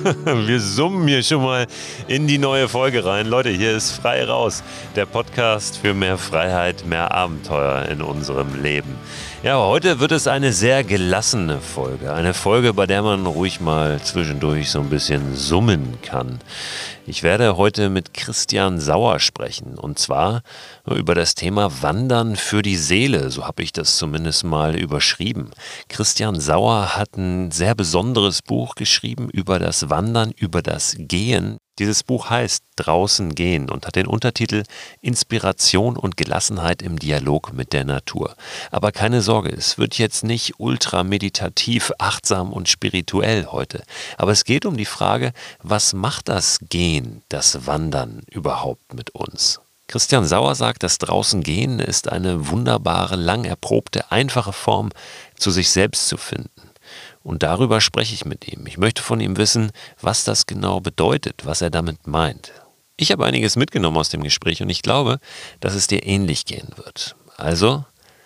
Wir summen hier schon mal in die neue Folge rein. Leute, hier ist Frei Raus, der Podcast für mehr Freiheit, mehr Abenteuer in unserem Leben. Ja, aber heute wird es eine sehr gelassene Folge. Eine Folge, bei der man ruhig mal zwischendurch so ein bisschen summen kann. Ich werde heute mit Christian Sauer sprechen, und zwar über das Thema Wandern für die Seele, so habe ich das zumindest mal überschrieben. Christian Sauer hat ein sehr besonderes Buch geschrieben über das Wandern, über das Gehen. Dieses Buch heißt Draußen gehen und hat den Untertitel Inspiration und Gelassenheit im Dialog mit der Natur. Aber keine Sorge, es wird jetzt nicht ultra meditativ, achtsam und spirituell heute. Aber es geht um die Frage, was macht das Gehen, das Wandern überhaupt mit uns? Christian Sauer sagt, das Draußen gehen ist eine wunderbare, lang erprobte, einfache Form, zu sich selbst zu finden. Und darüber spreche ich mit ihm. Ich möchte von ihm wissen, was das genau bedeutet, was er damit meint. Ich habe einiges mitgenommen aus dem Gespräch und ich glaube, dass es dir ähnlich gehen wird. Also,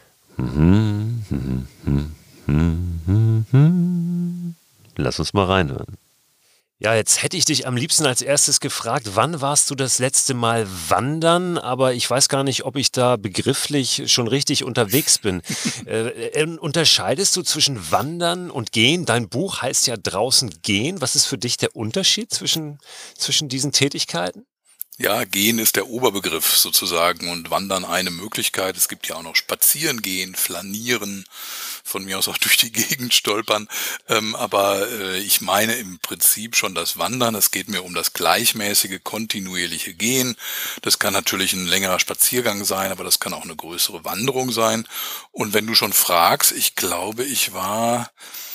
lass uns mal reinhören. Ja, jetzt hätte ich dich am liebsten als erstes gefragt, wann warst du das letzte Mal wandern? Aber ich weiß gar nicht, ob ich da begrifflich schon richtig unterwegs bin. Unterscheidest du zwischen Wandern und Gehen? Dein Buch heißt ja Draußen gehen. Was ist für dich der Unterschied zwischen diesen Tätigkeiten? Ja, gehen ist der Oberbegriff sozusagen und Wandern eine Möglichkeit. Es gibt ja auch noch Spazieren gehen, flanieren, von mir aus auch durch die Gegend stolpern. Aber ich meine im Prinzip schon das Wandern. Es geht mir um das gleichmäßige, kontinuierliche Gehen. Das kann natürlich ein längerer Spaziergang sein, aber das kann auch eine größere Wanderung sein. Und wenn du schon fragst, ich glaube, ich war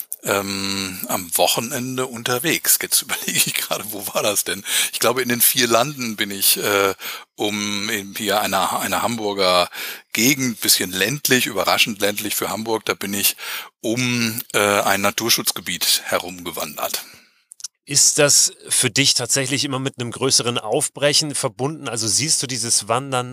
am Wochenende unterwegs. Jetzt überlege ich gerade, wo war das denn? Ich glaube, in den 4 Landen bin ich hier eine Hamburger Gegend, bisschen ländlich, überraschend ländlich für Hamburg. Da bin ich ein Naturschutzgebiet herumgewandert. Ist das für dich tatsächlich immer mit einem größeren Aufbrechen verbunden? Also siehst du dieses Wandern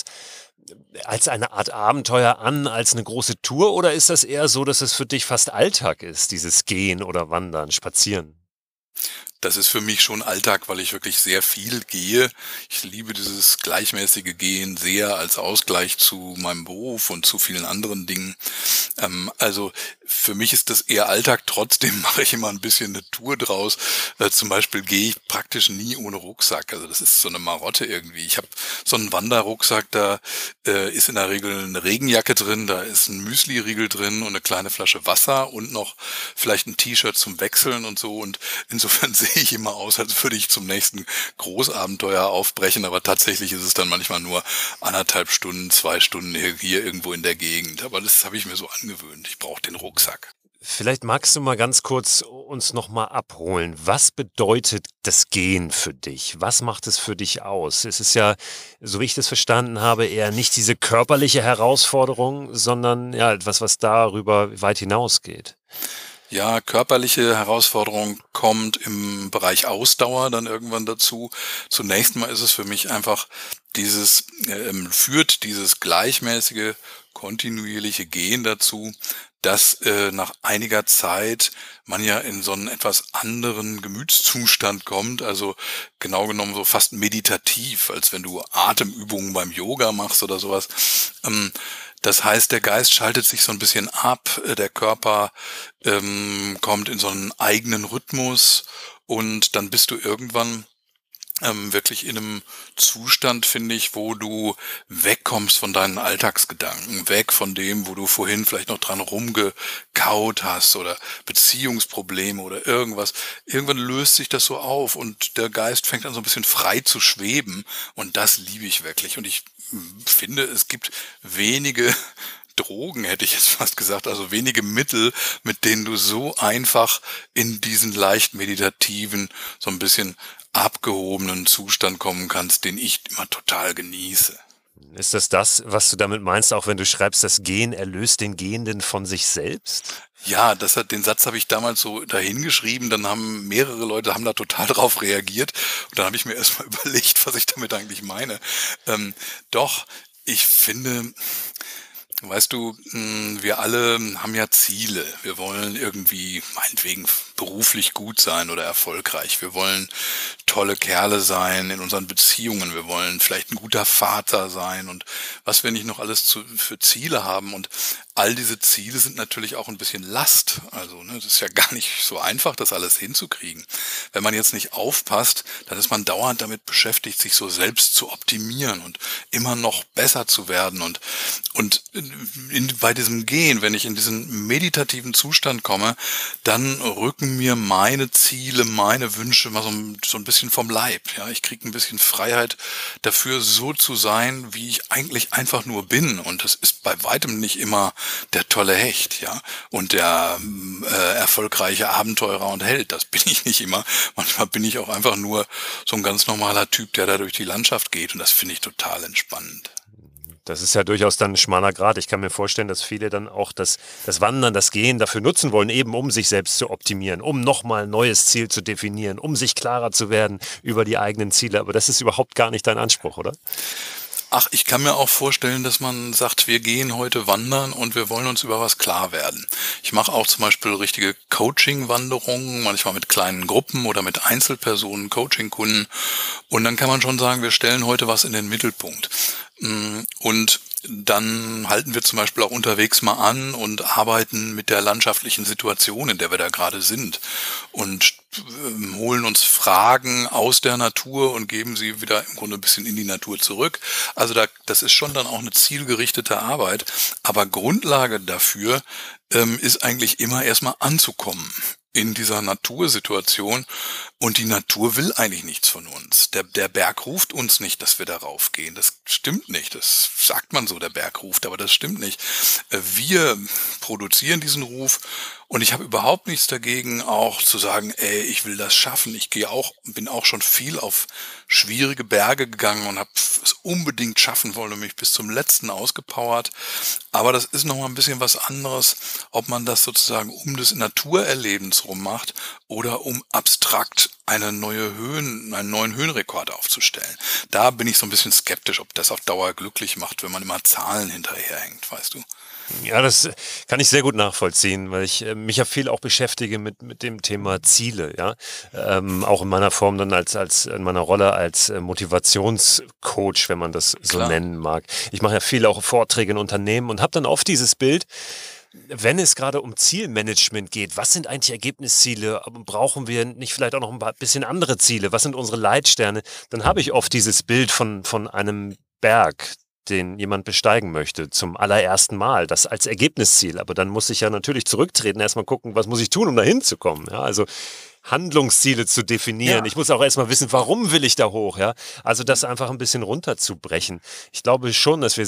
als eine Art Abenteuer an, als eine große Tour, oder ist das eher so, dass es für dich fast Alltag ist, dieses Gehen oder Wandern, Spazieren? Das ist für mich schon Alltag, weil ich wirklich sehr viel gehe. Ich liebe dieses gleichmäßige Gehen sehr als Ausgleich zu meinem Beruf und zu vielen anderen Dingen. Also für mich ist das eher Alltag. Trotzdem mache ich immer ein bisschen eine Tour draus. Zum Beispiel gehe ich praktisch nie ohne Rucksack. Also das ist so eine Marotte irgendwie. Ich habe so einen Wanderrucksack, da ist in der Regel eine Regenjacke drin, da ist ein Müsli-Riegel drin und eine kleine Flasche Wasser und noch vielleicht ein T-Shirt zum Wechseln und so. Und insofern sehe ich immer aus, als würde ich zum nächsten Großabenteuer aufbrechen, aber tatsächlich ist es dann manchmal nur 1,5 Stunden, 2 Stunden hier irgendwo in der Gegend. Aber das habe ich mir so angewöhnt. Ich brauche den Rucksack. Vielleicht magst du mal ganz kurz uns noch mal abholen. Was bedeutet das Gehen für dich? Was macht es für dich aus? Es ist ja, so wie ich das verstanden habe, eher nicht diese körperliche Herausforderung, sondern ja etwas, was darüber weit hinausgeht. Ja, körperliche Herausforderung kommt im Bereich Ausdauer dann irgendwann dazu. Zunächst mal ist es für mich einfach führt dieses gleichmäßige, kontinuierliche Gehen dazu, dass nach einiger Zeit man ja in so einen etwas anderen Gemütszustand kommt, also genau genommen so fast meditativ, als wenn du Atemübungen beim Yoga machst oder sowas. Das heißt, der Geist schaltet sich so ein bisschen ab, der Körper kommt in so einen eigenen Rhythmus und dann bist du irgendwann wirklich in einem Zustand, finde ich, wo du wegkommst von deinen Alltagsgedanken, weg von dem, wo du vorhin vielleicht noch dran rumgekaut hast oder Beziehungsprobleme oder irgendwas. Irgendwann löst sich das so auf und der Geist fängt an so ein bisschen frei zu schweben und das liebe ich wirklich. Und ich finde, es gibt wenige Drogen, hätte ich jetzt fast gesagt, also wenige Mittel, mit denen du so einfach in diesen leicht meditativen, so ein bisschen abgehobenen Zustand kommen kannst, den ich immer total genieße. Ist das, was du damit meinst, auch wenn du schreibst, das Gehen erlöst den Gehenden von sich selbst? Ja, den Satz habe ich damals so dahingeschrieben, dann haben mehrere Leute da total drauf reagiert und dann habe ich mir erstmal überlegt, was ich damit eigentlich meine. Doch, ich finde, weißt du, wir alle haben ja Ziele. Wir wollen irgendwie, meinetwegen beruflich gut sein oder erfolgreich. Wir wollen tolle Kerle sein in unseren Beziehungen. Wir wollen vielleicht ein guter Vater sein und was wir nicht noch alles für Ziele haben. Und all diese Ziele sind natürlich auch ein bisschen Last. Also, ne, das ist ja gar nicht so einfach, das alles hinzukriegen. Wenn man jetzt nicht aufpasst, dann ist man dauernd damit beschäftigt, sich so selbst zu optimieren und immer noch besser zu werden. Und bei diesem Gehen, wenn ich in diesen meditativen Zustand komme, dann rücken mir meine Ziele, meine Wünsche mal so ein bisschen vom Leib. Ja, ich kriege ein bisschen Freiheit dafür, so zu sein, wie ich eigentlich einfach nur bin. Und das ist bei weitem nicht immer der tolle Hecht, ja, und der erfolgreiche Abenteurer und Held. Das bin ich nicht immer. Manchmal bin ich auch einfach nur so ein ganz normaler Typ, der da durch die Landschaft geht. Und das finde ich total entspannend. Das ist ja durchaus dann ein schmaler Grat. Ich kann mir vorstellen, dass viele dann auch das Wandern, das Gehen dafür nutzen wollen, eben um sich selbst zu optimieren, um nochmal ein neues Ziel zu definieren, um sich klarer zu werden über die eigenen Ziele. Aber das ist überhaupt gar nicht dein Anspruch, oder? Ach, ich kann mir auch vorstellen, dass man sagt, wir gehen heute wandern und wir wollen uns über was klar werden. Ich mache auch zum Beispiel richtige Coaching-Wanderungen, manchmal mit kleinen Gruppen oder mit Einzelpersonen, Coaching-Kunden. Und dann kann man schon sagen, wir stellen heute was in den Mittelpunkt. Und dann halten wir zum Beispiel auch unterwegs mal an und arbeiten mit der landschaftlichen Situation, in der wir da gerade sind und holen uns Fragen aus der Natur und geben sie wieder im Grunde ein bisschen in die Natur zurück. Also das ist schon dann auch eine zielgerichtete Arbeit, aber Grundlage dafür ist eigentlich immer erstmal anzukommen in dieser Natursituation. Und die Natur will eigentlich nichts von uns. Der Berg ruft uns nicht, dass wir darauf gehen. Das stimmt nicht. Das sagt man so, der Berg ruft, aber das stimmt nicht. Wir produzieren diesen Ruf und ich habe überhaupt nichts dagegen, auch zu sagen, ey, ich will das schaffen. Bin auch schon viel auf schwierige Berge gegangen und habe es unbedingt schaffen wollen und mich bis zum Letzten ausgepowert. Aber das ist nochmal ein bisschen was anderes, ob man das sozusagen um des Naturerlebens rum macht oder um abstrakt einen neuen Höhenrekord aufzustellen. Da bin ich so ein bisschen skeptisch, ob das auf Dauer glücklich macht, wenn man immer Zahlen hinterherhängt, weißt du? Ja, das kann ich sehr gut nachvollziehen, weil ich mich ja viel auch beschäftige mit dem Thema Ziele, ja. Auch in meiner Form dann in meiner Rolle als Motivationscoach, wenn man das so Klar. nennen mag. Ich mache ja viel auch Vorträge in Unternehmen und habe dann oft dieses Bild, wenn es gerade um Zielmanagement geht, was sind eigentlich Ergebnisziele? Brauchen wir nicht vielleicht auch noch ein bisschen andere Ziele? Was sind unsere Leitsterne? Dann habe ich oft dieses Bild von einem Berg, den jemand besteigen möchte, zum allerersten Mal, das als Ergebnisziel. Aber dann muss ich ja natürlich zurücktreten, erstmal gucken, was muss ich tun, um da hinzukommen. Ja, also Handlungsziele zu definieren. Ja. Ich muss auch erstmal wissen, warum will ich da hoch? Ja, also das einfach ein bisschen runterzubrechen. Ich glaube schon, dass wir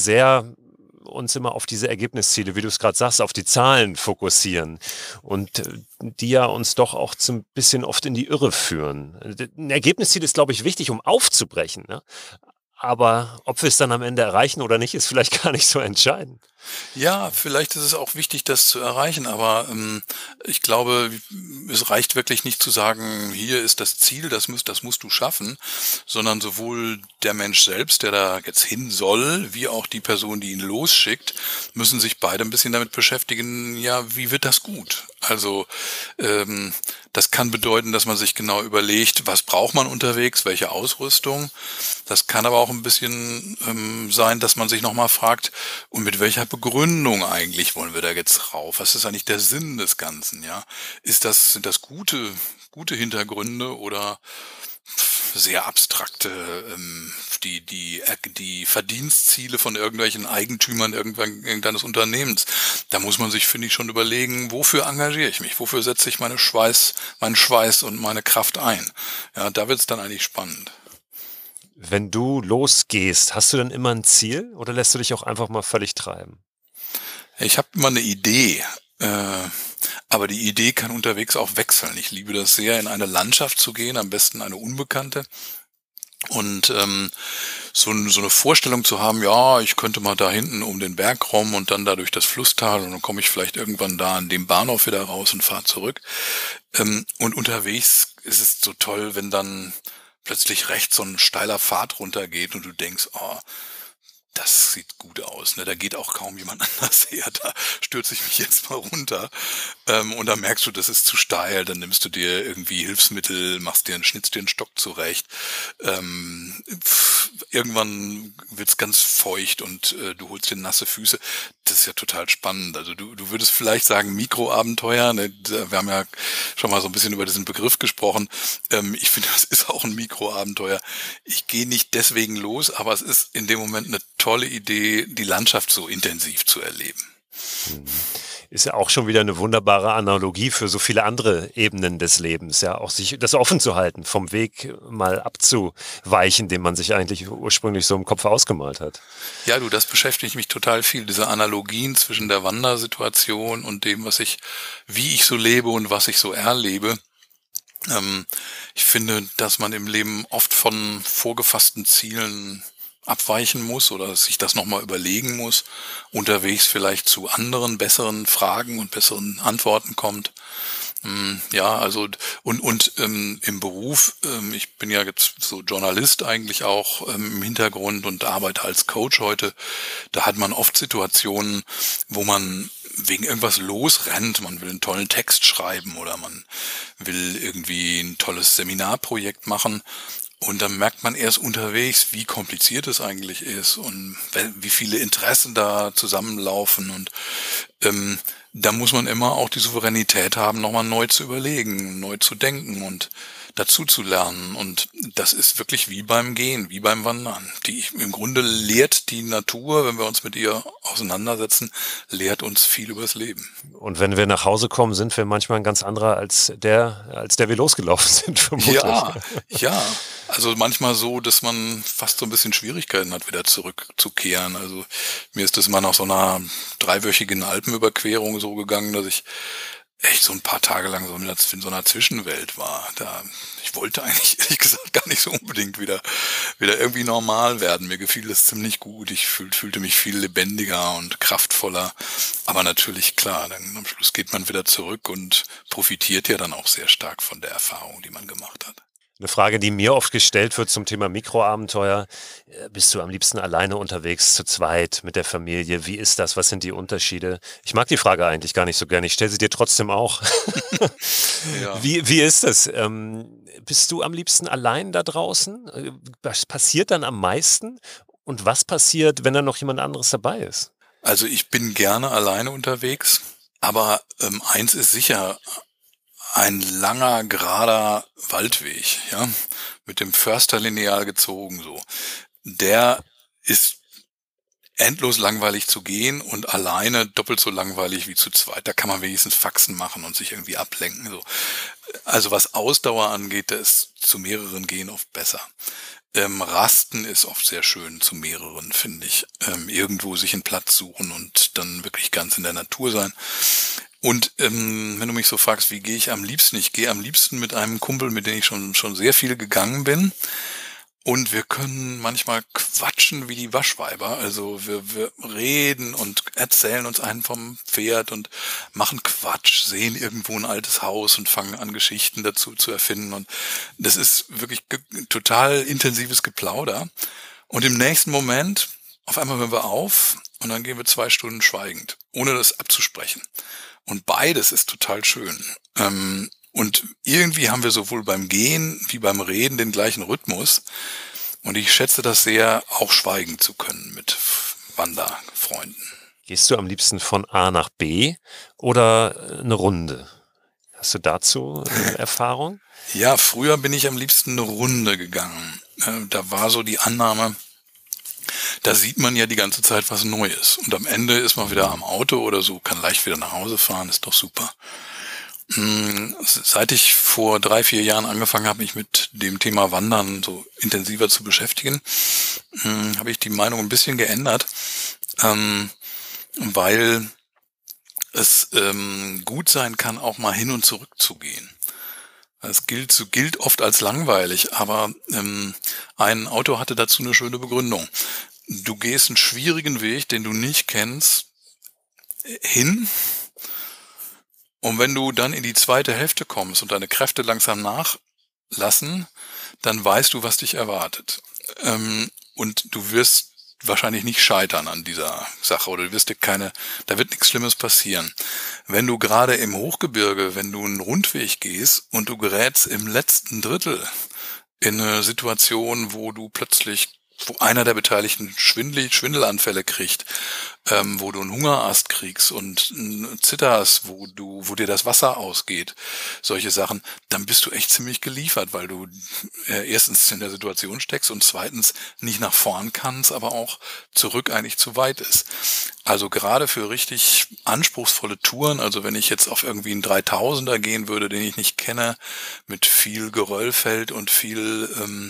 uns immer auf diese Ergebnisziele, wie du es gerade sagst, auf die Zahlen fokussieren und die ja uns doch auch so ein bisschen oft in die Irre führen. Ein Ergebnisziel ist, glaube ich, wichtig, um aufzubrechen. Ne? Aber ob wir es dann am Ende erreichen oder nicht, ist vielleicht gar nicht so entscheidend. Ja, vielleicht ist es auch wichtig, das zu erreichen, aber ich glaube, es reicht wirklich nicht zu sagen, hier ist das Ziel, das musst du schaffen, sondern sowohl der Mensch selbst, der da jetzt hin soll, wie auch die Person, die ihn losschickt, müssen sich beide ein bisschen damit beschäftigen, ja, wie wird das gut? Also das kann bedeuten, dass man sich genau überlegt, was braucht man unterwegs, welche Ausrüstung. Das kann aber auch ein bisschen sein, dass man sich nochmal fragt, und mit welcher Begründung eigentlich wollen wir da jetzt rauf? Was ist eigentlich der Sinn des Ganzen, ja? Sind das gute Hintergründe oder sehr abstrakte, die Verdienstziele von irgendwelchen Eigentümern irgendeines Unternehmens? Da muss man sich, finde ich, schon überlegen, wofür engagiere ich mich? Wofür setze ich meinen Schweiß und meine Kraft ein? Ja, da wird es dann eigentlich spannend. Wenn du losgehst, hast du dann immer ein Ziel oder lässt du dich auch einfach mal völlig treiben? Ich habe immer eine Idee, aber die Idee kann unterwegs auch wechseln. Ich liebe das sehr, in eine Landschaft zu gehen, am besten eine unbekannte. Und so eine Vorstellung zu haben, ja, ich könnte mal da hinten um den Berg rum und dann da durch das Flusstal und dann komme ich vielleicht irgendwann da an dem Bahnhof wieder raus und fahre zurück. Und unterwegs ist es so toll, wenn dann plötzlich rechts so ein steiler Pfad runtergeht und du denkst, oh, das sieht gut aus, ne? Da geht auch kaum jemand anders her. Da stürze ich mich jetzt mal runter. Und dann merkst du, das ist zu steil. Dann nimmst du dir irgendwie Hilfsmittel, schnitzt dir einen Stock zurecht. Irgendwann wird's ganz feucht und du holst dir nasse Füße. Das ist ja total spannend. Also du würdest vielleicht sagen Mikroabenteuer. Ne? Wir haben ja schon mal so ein bisschen über diesen Begriff gesprochen. Ich finde, das ist auch ein Mikroabenteuer. Ich gehe nicht deswegen los, aber es ist in dem Moment eine tolle Idee, die Landschaft so intensiv zu erleben. Ist ja auch schon wieder eine wunderbare Analogie für so viele andere Ebenen des Lebens, ja, auch sich das offen zu halten, vom Weg mal abzuweichen, den man sich eigentlich ursprünglich so im Kopf ausgemalt hat. Ja, du, das beschäftigt mich total viel, diese Analogien zwischen der Wandersituation und dem, wie ich so lebe und was ich so erlebe. Ich finde, dass man im Leben oft von vorgefassten Zielen abweichen muss oder sich das nochmal überlegen muss, unterwegs vielleicht zu anderen, besseren Fragen und besseren Antworten kommt. Ja, also und im Beruf, ich bin ja jetzt so Journalist eigentlich auch im Hintergrund und arbeite als Coach heute, da hat man oft Situationen, wo man wegen irgendwas losrennt, man will einen tollen Text schreiben oder man will irgendwie ein tolles Seminarprojekt machen. Und dann merkt man erst unterwegs, wie kompliziert es eigentlich ist und wie viele Interessen da zusammenlaufen. Und da muss man immer auch die Souveränität haben, nochmal neu zu überlegen, neu zu denken und dazu zu lernen. Und das ist wirklich wie beim Gehen, wie beim Wandern. Im Grunde lehrt die Natur, wenn wir uns mit ihr auseinandersetzen, lehrt uns viel übers Leben. Und wenn wir nach Hause kommen, sind wir manchmal ein ganz anderer als der wir losgelaufen sind, vermutlich. Ja. Also manchmal so, dass man fast so ein bisschen Schwierigkeiten hat, wieder zurückzukehren. Also mir ist das mal nach so einer 3-wöchigen Alpenüberquerung so gegangen, dass ich echt so ein paar Tage lang so in so einer Zwischenwelt war. Ich wollte eigentlich ehrlich gesagt gar nicht so unbedingt wieder irgendwie normal werden. Mir gefiel das ziemlich gut. Ich fühlte mich viel lebendiger und kraftvoller. Aber natürlich, klar, dann am Schluss geht man wieder zurück und profitiert ja dann auch sehr stark von der Erfahrung, die man gemacht hat. Eine Frage, die mir oft gestellt wird zum Thema Mikroabenteuer. Bist du am liebsten alleine unterwegs, zu zweit, mit der Familie? Wie ist das? Was sind die Unterschiede? Ich mag die Frage eigentlich gar nicht so gerne. Ich stelle sie dir trotzdem auch. Ja. Wie ist das? Bist du am liebsten allein da draußen? Was passiert dann am meisten? Und was passiert, wenn da noch jemand anderes dabei ist? Also ich bin gerne alleine unterwegs, aber eins ist sicher, ein langer, gerader Waldweg, ja, mit dem Försterlineal gezogen, so. Der ist endlos langweilig zu gehen und alleine doppelt so langweilig wie zu zweit. Da kann man wenigstens Faxen machen und sich irgendwie ablenken, so. Also was Ausdauer angeht, da ist zu mehreren gehen oft besser. Rasten ist oft sehr schön zu mehreren, finde ich. Irgendwo sich einen Platz suchen und dann wirklich ganz in der Natur sein. Und wenn du mich so fragst, wie gehe ich am liebsten? Ich gehe am liebsten mit einem Kumpel, mit dem ich schon sehr viel gegangen bin. Und wir können manchmal quatschen wie die Waschweiber. Also wir reden und erzählen uns einen vom Pferd und machen Quatsch, sehen irgendwo ein altes Haus und fangen an, Geschichten dazu zu erfinden. Und das ist wirklich total intensives Geplauder. Und im nächsten Moment, auf einmal hören wir auf und dann gehen wir 2 Stunden schweigend, ohne das abzusprechen. Und beides ist total schön. Und irgendwie haben wir sowohl beim Gehen wie beim Reden den gleichen Rhythmus. Und ich schätze das sehr, auch schweigen zu können mit Wanderfreunden. Gehst du am liebsten von A nach B oder eine Runde? Hast du dazu Erfahrung? Ja, früher bin ich am liebsten eine Runde gegangen. Da war so die Annahme, da sieht man ja die ganze Zeit was Neues. Und am Ende ist man wieder am Auto oder so, kann leicht wieder nach Hause fahren, ist doch super. Seit ich vor 3-4 Jahren angefangen habe, mich mit dem Thema Wandern so intensiver zu beschäftigen, habe ich die Meinung ein bisschen geändert, weil es gut sein kann, auch mal hin und zurück zu gehen. Es gilt oft als langweilig, aber ein Autor hatte dazu eine schöne Begründung. Du gehst einen schwierigen Weg, den du nicht kennst, hin. Und wenn du dann in die zweite Hälfte kommst und deine Kräfte langsam nachlassen, dann weißt du, was dich erwartet. Und du wirst wahrscheinlich nicht scheitern an dieser Sache oder da wird nichts Schlimmes passieren. Wenn du gerade im Hochgebirge, wenn du einen Rundweg gehst und du gerätst im letzten Drittel in eine Situation, wo einer der Beteiligten Schwindelanfälle kriegt, wo du einen Hungerast kriegst und zitterst, wo dir das Wasser ausgeht, solche Sachen, dann bist du echt ziemlich geliefert, weil du erstens in der Situation steckst und zweitens nicht nach vorn kannst, aber auch zurück eigentlich zu weit ist. Also gerade für richtig anspruchsvolle Touren, also wenn ich jetzt auf irgendwie einen 3000er gehen würde, den ich nicht kenne, mit viel Geröllfeld und viel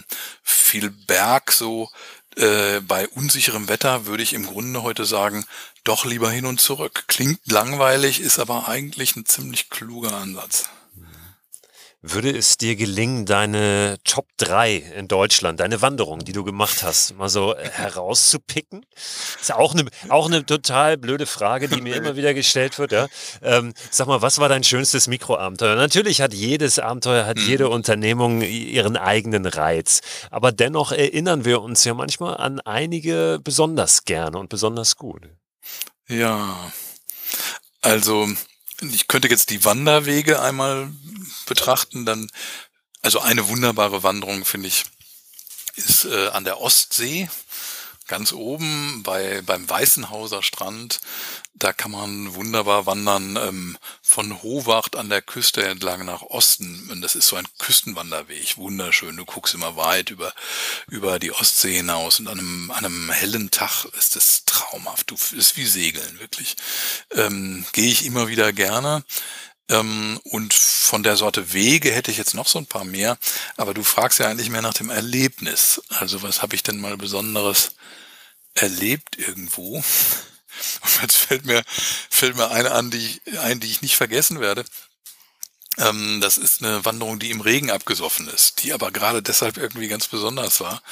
Berg so, bei unsicherem Wetter würde ich im Grunde heute sagen, doch lieber hin und zurück. Klingt langweilig, ist aber eigentlich ein ziemlich kluger Ansatz. Würde es dir gelingen, deine Top 3 in Deutschland, deine Wanderung, die du gemacht hast, mal so herauszupicken? Ist auch eine total blöde Frage, die mir immer wieder gestellt wird. Ja? Sag mal, was war dein schönstes Mikroabenteuer? Natürlich hat jedes Abenteuer, jede Unternehmung ihren eigenen Reiz. Aber dennoch erinnern wir uns ja manchmal an einige besonders gerne und besonders gut. Ja, also ich könnte jetzt die Wanderwege einmal betrachten, also eine wunderbare Wanderung, finde ich, ist an der Ostsee, ganz oben beim Weißenhauser Strand. Da kann man wunderbar wandern, von Hovacht an der Küste entlang nach Osten. Und das ist so ein Küstenwanderweg, wunderschön. Du guckst immer weit über die Ostsee hinaus und an einem hellen Tag ist das traumhaft. Ist wie Segeln, wirklich. Gehe ich immer wieder gerne. Und von der Sorte Wege hätte ich jetzt noch so ein paar mehr, aber du fragst ja eigentlich mehr nach dem Erlebnis. Also was habe ich denn mal Besonderes erlebt irgendwo? Und jetzt fällt mir eine an, die ich nicht vergessen werde. Das ist eine Wanderung, die im Regen abgesoffen ist, die aber gerade deshalb irgendwie ganz besonders war.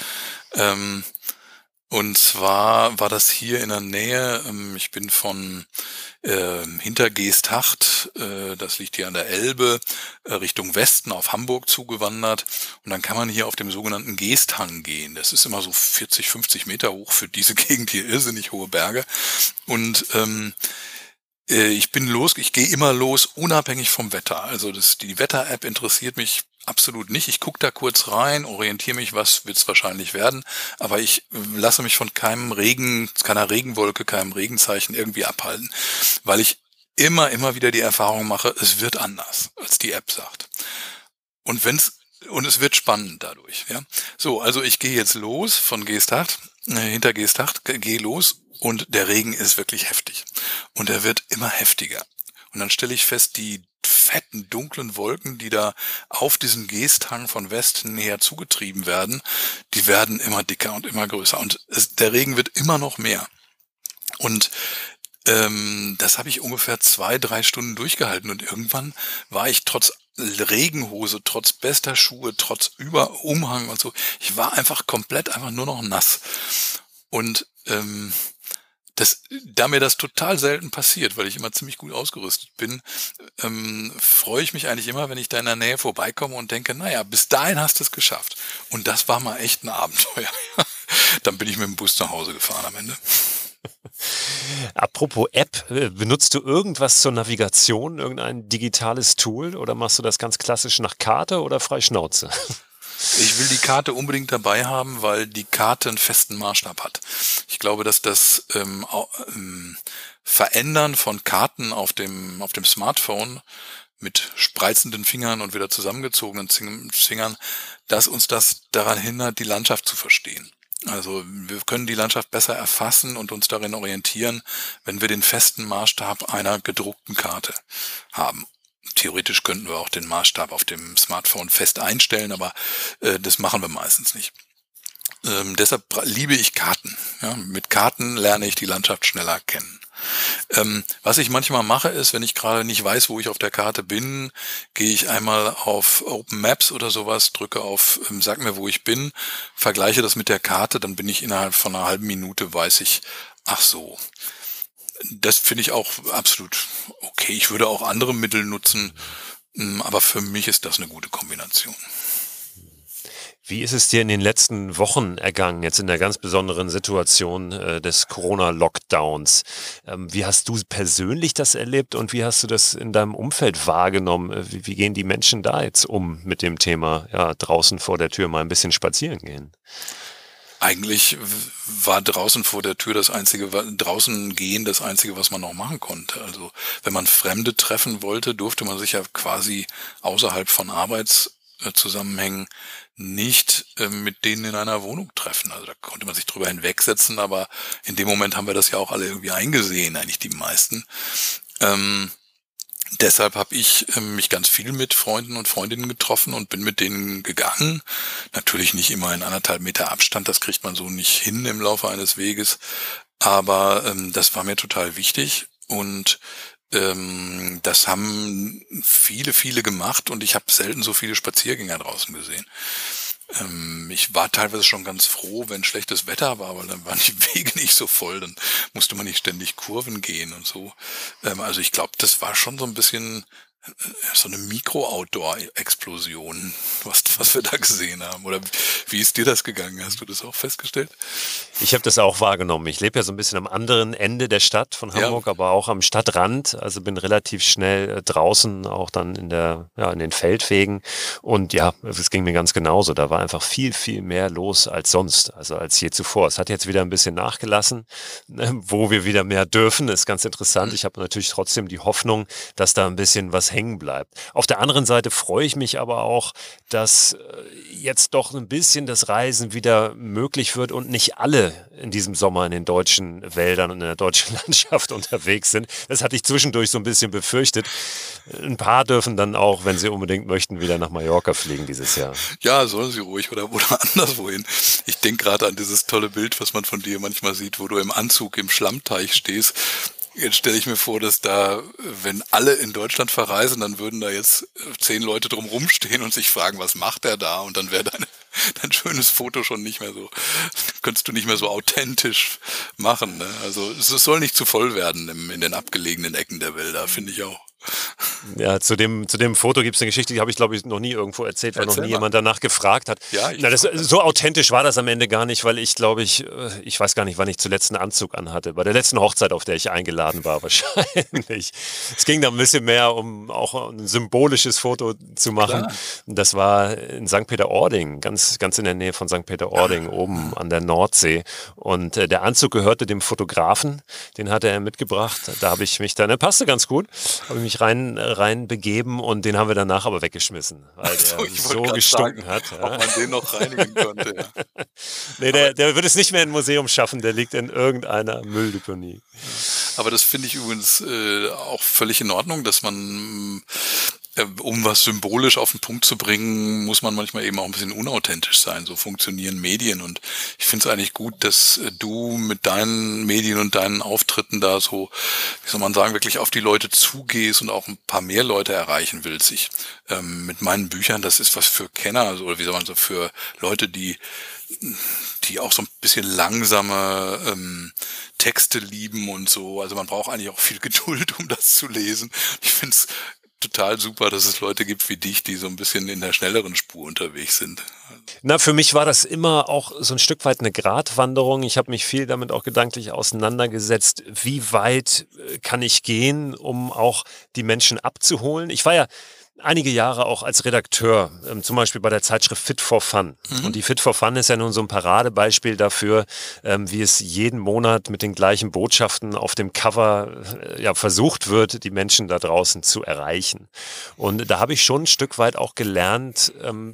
Und zwar war das hier in der Nähe, ich bin von hinter Geesthacht, das liegt hier an der Elbe, Richtung Westen auf Hamburg zugewandert. Und dann kann man hier auf dem sogenannten Geesthang gehen. Das ist immer so 40, 50 Meter hoch, für diese Gegend hier irrsinnig hohe Berge. Und ich gehe immer los, unabhängig vom Wetter. Also die Wetter-App interessiert mich absolut nicht. Ich gucke da kurz rein, orientiere mich, was wird's wahrscheinlich werden, aber ich lasse mich von keiner Regenwolke, keinem Regenzeichen irgendwie abhalten, weil ich immer wieder die Erfahrung mache, es wird anders, als die App sagt. Und es wird spannend dadurch, ja. So, also ich gehe jetzt los von hinter Geesthacht, gehe los und der Regen ist wirklich heftig. Und er wird immer heftiger. Und dann stelle ich fest, die fetten, dunklen Wolken, die da auf diesen Geesthang von Westen her zugetrieben werden, die werden immer dicker und immer größer. Und der Regen wird immer noch mehr. Und das habe ich ungefähr 2-3 Stunden durchgehalten. Und irgendwann war ich trotz Regenhose, trotz bester Schuhe, trotz Umhang und so, ich war einfach nur noch nass. Und da mir das total selten passiert, weil ich immer ziemlich gut ausgerüstet bin, freue ich mich eigentlich immer, wenn ich da in der Nähe vorbeikomme und denke, naja, bis dahin hast du es geschafft. Und das war mal echt ein Abenteuer. Dann bin ich mit dem Bus nach Hause gefahren am Ende. Apropos App, benutzt du irgendwas zur Navigation, irgendein digitales Tool oder machst du das ganz klassisch nach Karte oder frei Schnauze? Ich will die Karte unbedingt dabei haben, weil die Karte einen festen Maßstab hat. Ich glaube, dass das Verändern von Karten auf dem Smartphone mit spreizenden Fingern und wieder zusammengezogenen Fingern, dass uns das daran hindert, die Landschaft zu verstehen. Also wir können die Landschaft besser erfassen und uns darin orientieren, wenn wir den festen Maßstab einer gedruckten Karte haben. Theoretisch könnten wir auch den Maßstab auf dem Smartphone fest einstellen, aber das machen wir meistens nicht. Deshalb liebe ich Karten. Ja, mit Karten lerne ich die Landschaft schneller kennen. Was ich manchmal mache, ist, wenn ich gerade nicht weiß, wo ich auf der Karte bin, gehe ich einmal auf Open Maps oder sowas, drücke auf Sag mir, wo ich bin, vergleiche das mit der Karte, dann bin ich innerhalb von einer halben Minute, weiß ich, ach so. Das finde ich auch absolut okay. Ich würde auch andere Mittel nutzen, aber für mich ist das eine gute Kombination. Wie ist es dir in den letzten Wochen ergangen, jetzt in der ganz besonderen Situation des Corona-Lockdowns? Wie hast du persönlich das erlebt und wie hast du das in deinem Umfeld wahrgenommen? Wie gehen die Menschen da jetzt um mit dem Thema, ja, draußen vor der Tür mal ein bisschen spazieren gehen? Eigentlich war draußen vor der Tür draußen gehen das Einzige, was man noch machen konnte. Also wenn man Fremde treffen wollte, durfte man sich ja quasi außerhalb von Arbeitszusammenhängen nicht mit denen in einer Wohnung treffen. Also da konnte man sich drüber hinwegsetzen, aber in dem Moment haben wir das ja auch alle irgendwie eingesehen, eigentlich die meisten. Deshalb habe ich mich ganz viel mit Freunden und Freundinnen getroffen und bin mit denen gegangen. Natürlich nicht immer in 1,5 Meter Abstand, das kriegt man so nicht hin im Laufe eines Weges. Aber das war mir total wichtig und das haben viele gemacht und ich habe selten so viele Spaziergänger draußen gesehen. Ich war teilweise schon ganz froh, wenn schlechtes Wetter war, weil dann waren die Wege nicht so voll, dann musste man nicht ständig Kurven gehen und so. Also ich glaube, das war schon so ein bisschen so eine Mikro-Outdoor-Explosion, was wir da gesehen haben. Oder wie ist dir das gegangen? Hast du das auch festgestellt? Ich habe das auch wahrgenommen. Ich lebe ja so ein bisschen am anderen Ende der Stadt von Hamburg, Ja. aber auch am Stadtrand. Also bin relativ schnell draußen, auch dann in den Feldwegen. Und ja, es ging mir ganz genauso. Da war einfach viel mehr los als sonst, also als je zuvor. Es hat jetzt wieder ein bisschen nachgelassen, wo wir wieder mehr dürfen. Ist ganz interessant. Ich habe natürlich trotzdem die Hoffnung, dass da ein bisschen was hängen bleibt. Auf der anderen Seite freue ich mich aber auch, dass jetzt doch ein bisschen das Reisen wieder möglich wird und nicht alle in diesem Sommer in den deutschen Wäldern und in der deutschen Landschaft unterwegs sind. Das hatte ich zwischendurch so ein bisschen befürchtet. Ein paar dürfen dann auch, wenn sie unbedingt möchten, wieder nach Mallorca fliegen dieses Jahr. Ja, sollen sie ruhig oder anderswohin. Ich denke gerade an dieses tolle Bild, was man von dir manchmal sieht, wo du im Anzug im Schlammteich stehst. Jetzt stelle ich mir vor, dass da, wenn alle in Deutschland verreisen, dann würden da jetzt 10 Leute drum rumstehen und sich fragen, was macht er da? Und dann wäre dein schönes Foto schon nicht mehr so, könntest du nicht mehr so authentisch machen. Ne? Also es soll nicht zu voll werden in den abgelegenen Ecken der Wälder, finde ich auch. Ja, zu dem Foto gibt es eine Geschichte, die habe ich, glaube ich, noch nie irgendwo erzählt, weil noch nie Erzähl mal. jemand danach gefragt hat. Ja, So authentisch war das am Ende gar nicht, weil ich glaube, ich weiß gar nicht, wann ich zuletzt einen Anzug anhatte. Bei der letzten Hochzeit, auf der ich eingeladen war, wahrscheinlich. Es ging da ein bisschen mehr, um auch ein symbolisches Foto zu machen. Klar. Das war in St. Peter-Ording, ganz in der Nähe von St. Peter-Ording, oben an der Nordsee. Und der Anzug gehörte dem Fotografen, den hatte er mitgebracht. Da habe ich mich dann, der passte ganz gut, habe ich mich rein begeben und den haben wir danach aber weggeschmissen, weil der Ich so wollte gestunken gerade hat. sagen, ob man den noch reinigen konnte. Ja. Nee, der wird es nicht mehr in ein Museum schaffen, der liegt in irgendeiner Mülldeponie. Aber das finde ich übrigens auch völlig in Ordnung, dass man, um was symbolisch auf den Punkt zu bringen, muss man manchmal eben auch ein bisschen unauthentisch sein. So funktionieren Medien und ich finde es eigentlich gut, dass du mit deinen Medien und deinen Auftritten da so, wie soll man sagen, wirklich auf die Leute zugehst und auch ein paar mehr Leute erreichen willst. Mit meinen Büchern, das ist was für Kenner, also, oder wie soll man so, für Leute, die auch so ein bisschen langsame Texte lieben und so. Also man braucht eigentlich auch viel Geduld, um das zu lesen. Ich finde es total super, dass es Leute gibt wie dich, die so ein bisschen in der schnelleren Spur unterwegs sind. Na, für mich war das immer auch so ein Stück weit eine Gratwanderung. Ich habe mich viel damit auch gedanklich auseinandergesetzt, wie weit kann ich gehen, um auch die Menschen abzuholen. Ich war ja einige Jahre auch als Redakteur, zum Beispiel bei der Zeitschrift Fit for Fun. Und die Fit for Fun ist ja nun so ein Paradebeispiel dafür, wie es jeden Monat mit den gleichen Botschaften auf dem Cover versucht wird, die Menschen da draußen zu erreichen. Und da habe ich schon ein Stück weit auch gelernt,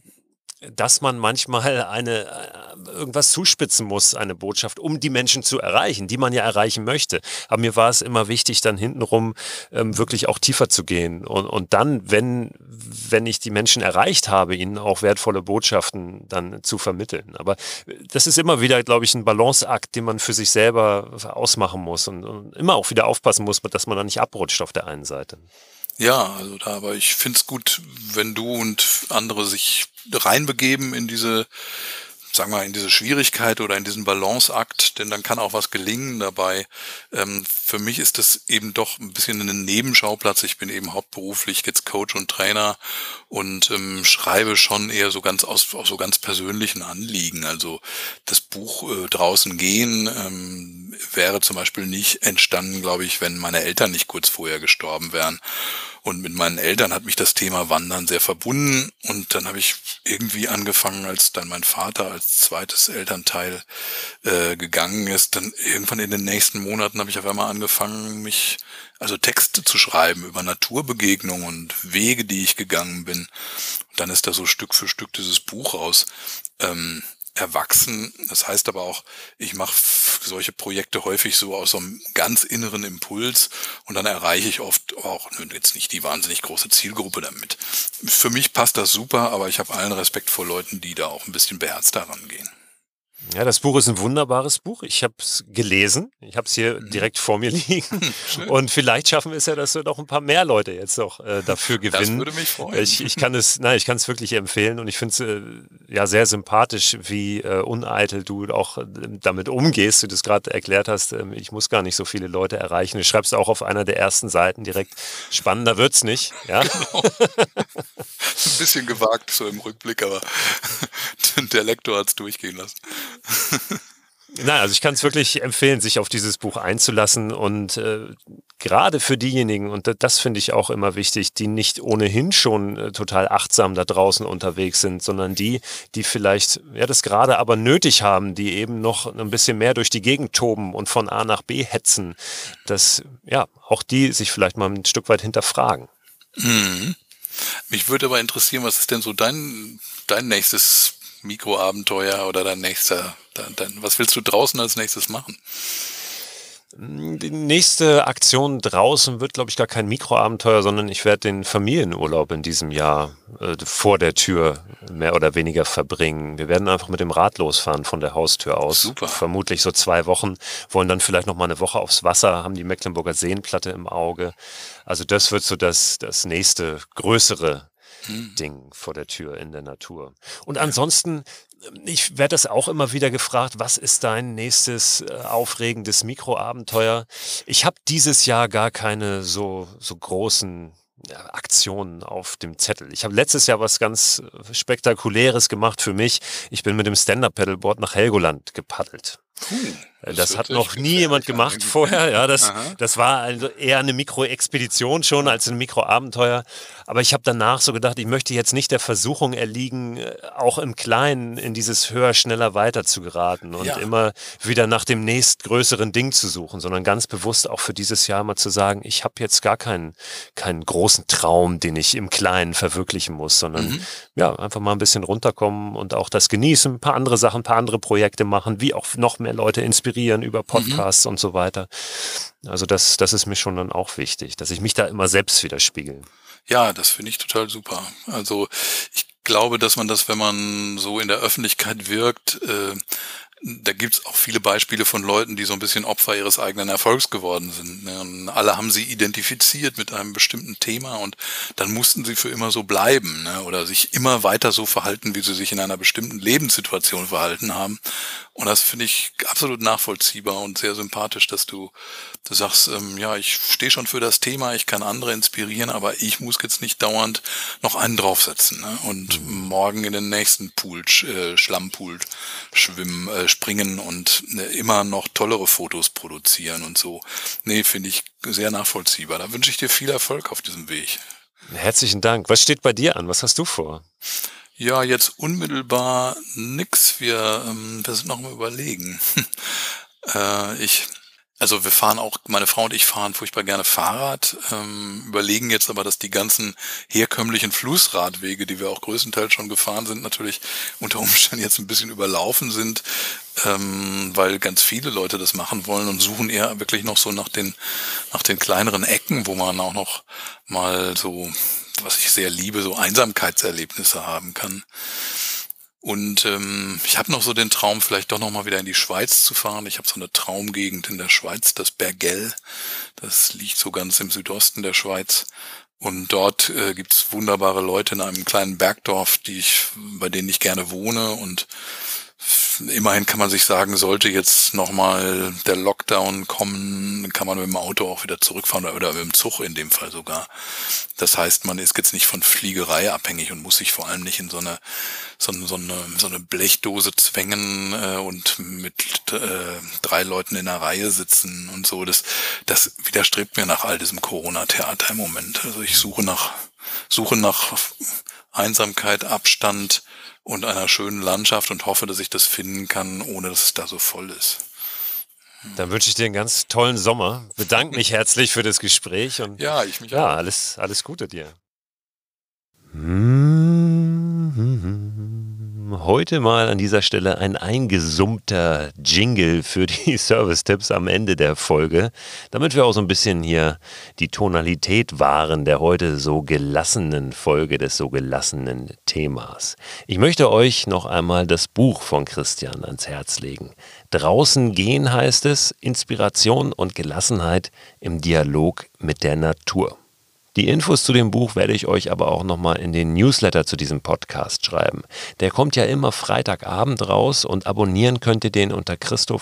dass man manchmal irgendwas zuspitzen muss, eine Botschaft, um die Menschen zu erreichen, die man ja erreichen möchte. Aber mir war es immer wichtig, dann hintenrum wirklich auch tiefer zu gehen und dann, wenn ich die Menschen erreicht habe, ihnen auch wertvolle Botschaften dann zu vermitteln. Aber das ist immer wieder, glaube ich, ein Balanceakt, den man für sich selber ausmachen muss und immer auch wieder aufpassen muss, dass man da nicht abrutscht auf der einen Seite. Ja, also aber ich finde es gut, wenn du und andere sich reinbegeben in diese, sagen wir mal, in diese Schwierigkeit oder in diesen Balanceakt, denn dann kann auch was gelingen dabei. für mich ist das eben doch ein bisschen ein Nebenschauplatz. Ich bin eben hauptberuflich jetzt Coach und Trainer und schreibe schon eher so aus so ganz persönlichen Anliegen. Also das Buch Draußen gehen wäre zum Beispiel nicht entstanden, glaube ich, wenn meine Eltern nicht kurz vorher gestorben wären. Und mit meinen Eltern hat mich das Thema Wandern sehr verbunden. Und dann habe ich irgendwie angefangen, als dann mein Vater als zweites Elternteil gegangen ist, dann irgendwann in den nächsten Monaten habe ich auf einmal angefangen, also Texte zu schreiben über Naturbegegnungen und Wege, die ich gegangen bin. Und dann ist da so Stück für Stück dieses Buch raus erwachsen. Das heißt aber auch, ich mache solche Projekte häufig so aus so einem ganz inneren Impuls und dann erreiche ich oft auch jetzt nicht die wahnsinnig große Zielgruppe damit. Für mich passt das super, aber ich habe allen Respekt vor Leuten, die da auch ein bisschen beherzter rangehen. Ja, das Buch ist ein wunderbares Buch. Ich habe es gelesen. Ich habe es hier direkt vor mir liegen. Und vielleicht schaffen wir es ja, dass wir noch ein paar mehr Leute jetzt noch dafür gewinnen. Das würde mich freuen. Ich kann es wirklich empfehlen und ich finde es sehr sympathisch, wie uneitel du auch damit umgehst, wie du es gerade erklärt hast. Ich muss gar nicht so viele Leute erreichen. Du schreibst auch auf einer der ersten Seiten direkt, spannender wird's nicht. Ja? Genau. Ein bisschen gewagt so im Rückblick, aber der Lektor hat es durchgehen lassen. Nein, also ich kann es wirklich empfehlen, sich auf dieses Buch einzulassen und gerade für diejenigen, und das finde ich auch immer wichtig, die nicht ohnehin schon total achtsam da draußen unterwegs sind, sondern die vielleicht das gerade aber nötig haben, die eben noch ein bisschen mehr durch die Gegend toben und von A nach B hetzen, dass auch die sich vielleicht mal ein Stück weit hinterfragen. Mhm. Mich würde aber interessieren, was ist denn so dein nächstes Mikroabenteuer oder was willst du draußen als nächstes machen? Die nächste Aktion draußen wird, glaube ich, gar kein Mikroabenteuer, sondern ich werde den Familienurlaub in diesem Jahr vor der Tür mehr oder weniger verbringen. Wir werden einfach mit dem Rad losfahren von der Haustür aus. Super. Vermutlich so 2 Wochen, wollen dann vielleicht noch mal eine Woche aufs Wasser, haben die Mecklenburger Seenplatte im Auge. Also das wird so das nächste größere Ding vor der Tür in der Natur. Und ansonsten, ich werde das auch immer wieder gefragt, was ist dein nächstes aufregendes Mikroabenteuer? Ich habe dieses Jahr gar keine so großen Aktionen auf dem Zettel. Ich habe letztes Jahr was ganz Spektakuläres gemacht für mich. Ich bin mit dem Stand-Up-Paddleboard nach Helgoland gepaddelt. Das hat noch nie jemand gemacht vorher. Ja, das war also eher eine Mikroexpedition schon als ein Mikroabenteuer. Aber ich habe danach so gedacht, ich möchte jetzt nicht der Versuchung erliegen, auch im Kleinen in dieses höher, schneller, weiter zu geraten und immer wieder nach dem nächstgrößeren Ding zu suchen, sondern ganz bewusst auch für dieses Jahr mal zu sagen, ich habe jetzt gar keinen großen Traum, den ich im Kleinen verwirklichen muss, sondern einfach mal ein bisschen runterkommen und auch das genießen, ein paar andere Sachen, ein paar andere Projekte machen, wie auch noch mehr Leute inspirieren über Podcasts und so weiter. Also das ist mir schon dann auch wichtig, dass ich mich da immer selbst widerspiegel. Ja, das finde ich total super. Also ich glaube, dass man das, wenn man so in der Öffentlichkeit wirkt, da gibt's auch viele Beispiele von Leuten, die so ein bisschen Opfer ihres eigenen Erfolgs geworden sind. Ne? Und alle haben sie identifiziert mit einem bestimmten Thema und dann mussten sie für immer so bleiben, ne? Oder sich immer weiter so verhalten, wie sie sich in einer bestimmten Lebenssituation verhalten haben. Und das finde ich absolut nachvollziehbar und sehr sympathisch, dass du sagst, ich stehe schon für das Thema, ich kann andere inspirieren, aber ich muss jetzt nicht dauernd noch einen draufsetzen, ne? Und morgen in den nächsten Schlammpool springen und immer noch tollere Fotos produzieren und so. Nee, finde ich sehr nachvollziehbar. Da wünsche ich dir viel Erfolg auf diesem Weg. Herzlichen Dank. Was steht bei dir an? Was hast du vor? Ja, jetzt unmittelbar nix. Wir sind noch mal überlegen. Wir fahren auch, meine Frau und ich fahren furchtbar gerne Fahrrad, überlegen jetzt aber, dass die ganzen herkömmlichen Flussradwege, die wir auch größtenteils schon gefahren sind, natürlich unter Umständen jetzt ein bisschen überlaufen sind, weil ganz viele Leute das machen wollen und suchen eher wirklich noch so nach den kleineren Ecken, wo man auch noch mal so, was ich sehr liebe, so Einsamkeitserlebnisse haben kann. Und ich habe noch so den Traum, vielleicht doch noch mal wieder in die Schweiz zu fahren. Ich habe so eine Traumgegend in der Schweiz, das Bergell. Das liegt so ganz im Südosten der Schweiz. Und dort gibt's wunderbare Leute in einem kleinen Bergdorf, bei denen ich gerne wohne. Und immerhin kann man sich sagen, sollte jetzt nochmal der Lockdown kommen, kann man mit dem Auto auch wieder zurückfahren oder mit dem Zug in dem Fall sogar. Das heißt, man ist jetzt nicht von Fliegerei abhängig und muss sich vor allem nicht in so eine Blechdose zwängen und mit 3 Leuten in einer Reihe sitzen und so. Das widerstrebt mir nach all diesem Corona-Theater im Moment. Also ich suche nach Einsamkeit, Abstand und einer schönen Landschaft und hoffe, dass ich das finden kann, ohne dass es da so voll ist. Dann wünsche ich dir einen ganz tollen Sommer. Bedanke mich herzlich für das Gespräch und Ja, ich mich auch. ja, alles Gute dir. Heute mal an dieser Stelle ein eingesummter Jingle für die Service-Tipps am Ende der Folge, damit wir auch so ein bisschen hier die Tonalität wahren der heute so gelassenen Folge des so gelassenen Themas. Ich möchte euch noch einmal das Buch von Christian ans Herz legen. Draußen gehen heißt es, Inspiration und Gelassenheit im Dialog mit der Natur. Die Infos zu dem Buch werde ich euch aber auch nochmal in den Newsletter zu diesem Podcast schreiben. Der kommt ja immer Freitagabend raus und abonnieren könnt ihr den unter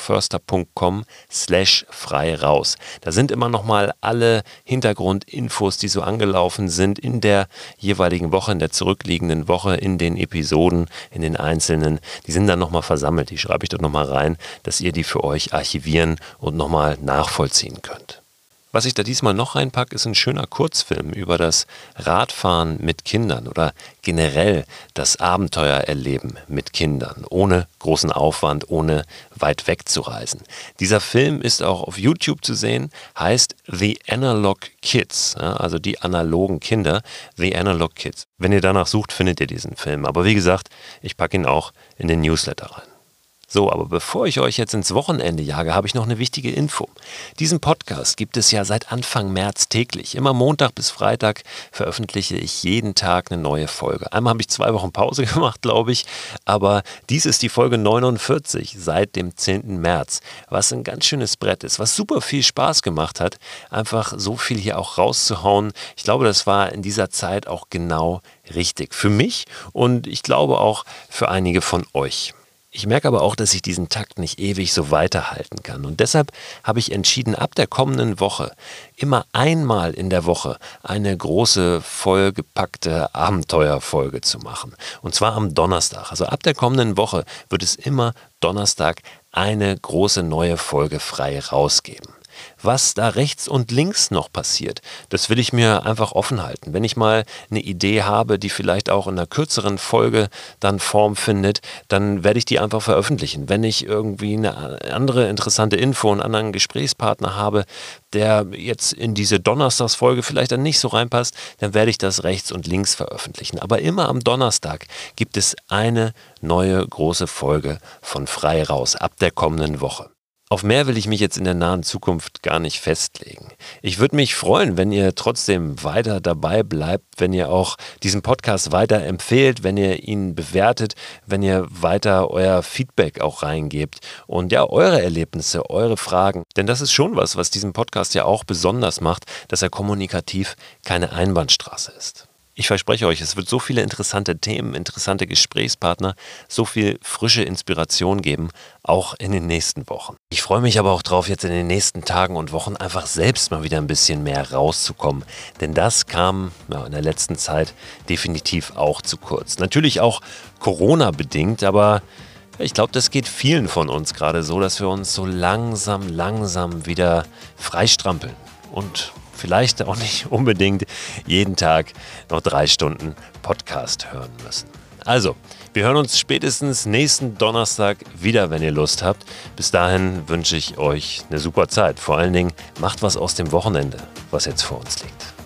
christoförster.com/frei raus. Da sind immer nochmal alle Hintergrundinfos, die so angelaufen sind in der jeweiligen Woche, in der zurückliegenden Woche, in den Episoden, in den einzelnen. Die sind dann nochmal versammelt. Die schreibe ich dort nochmal rein, dass ihr die für euch archivieren und nochmal nachvollziehen könnt. Was ich da diesmal noch reinpacke, ist ein schöner Kurzfilm über das Radfahren mit Kindern oder generell das Abenteuererleben mit Kindern, ohne großen Aufwand, ohne weit weg zu reisen. Dieser Film ist auch auf YouTube zu sehen, heißt The Analog Kids, also die analogen Kinder, The Analog Kids. Wenn ihr danach sucht, findet ihr diesen Film. Aber wie gesagt, ich packe ihn auch in den Newsletter rein. So, aber bevor ich euch jetzt ins Wochenende jage, habe ich noch eine wichtige Info. Diesen Podcast gibt es ja seit Anfang März täglich. Immer Montag bis Freitag veröffentliche ich jeden Tag eine neue Folge. Einmal habe ich 2 Wochen Pause gemacht, glaube ich, aber dies ist die Folge 49 seit dem 10. März, was ein ganz schönes Brett ist, was super viel Spaß gemacht hat, einfach so viel hier auch rauszuhauen. Ich glaube, das war in dieser Zeit auch genau richtig für mich und ich glaube auch für einige von euch. Ich merke aber auch, dass ich diesen Takt nicht ewig so weiterhalten kann. Und deshalb habe ich entschieden, ab der kommenden Woche immer einmal in der Woche eine große, vollgepackte Abenteuerfolge zu machen. Und zwar am Donnerstag. Also ab der kommenden Woche wird es immer Donnerstag eine große neue Folge frei rausgeben. Was da rechts und links noch passiert, das will ich mir einfach offen halten. Wenn ich mal eine Idee habe, die vielleicht auch in einer kürzeren Folge dann Form findet, dann werde ich die einfach veröffentlichen. Wenn ich irgendwie eine andere interessante Info, einen anderen Gesprächspartner habe, der jetzt in diese Donnerstagsfolge vielleicht dann nicht so reinpasst, dann werde ich das rechts und links veröffentlichen. Aber immer am Donnerstag gibt es eine neue große Folge von Frei raus ab der kommenden Woche. Auf mehr will ich mich jetzt in der nahen Zukunft gar nicht festlegen. Ich würde mich freuen, wenn ihr trotzdem weiter dabei bleibt, wenn ihr auch diesen Podcast weiter empfehlt, wenn ihr ihn bewertet, wenn ihr weiter euer Feedback auch reingebt und ja, eure Erlebnisse, eure Fragen. Denn das ist schon was diesen Podcast ja auch besonders macht, dass er kommunikativ keine Einbahnstraße ist. Ich verspreche euch, es wird so viele interessante Themen, interessante Gesprächspartner, so viel frische Inspiration geben, auch in den nächsten Wochen. Ich freue mich aber auch drauf, jetzt in den nächsten Tagen und Wochen einfach selbst mal wieder ein bisschen mehr rauszukommen. Denn das kam in der letzten Zeit definitiv auch zu kurz. Natürlich auch Corona-bedingt, aber ich glaube, das geht vielen von uns gerade so, dass wir uns so langsam wieder freistrampeln und vielleicht auch nicht unbedingt jeden Tag noch 3 Stunden Podcast hören müssen. Also, wir hören uns spätestens nächsten Donnerstag wieder, wenn ihr Lust habt. Bis dahin wünsche ich euch eine super Zeit. Vor allen Dingen macht was aus dem Wochenende, was jetzt vor uns liegt.